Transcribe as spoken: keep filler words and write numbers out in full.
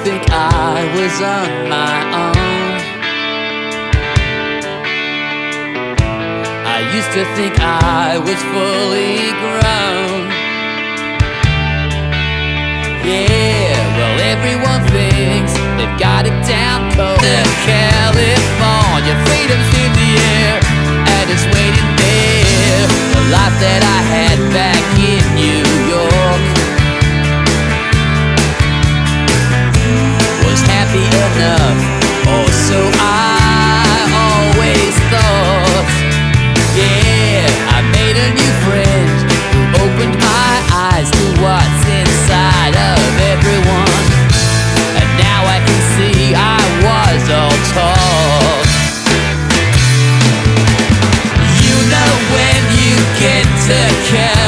think I was on my own. I used to think I was fully grown. Yeah, well, everyone thinks they've got it down cold. California, freedom's in the air, and it's waiting there. The life that I had back in New York was happy enough, or so I always thought. Yeah, I made a new friend who opened my eyes to what's inside of everyone, and now I can see I was all talk. You know when you get to California,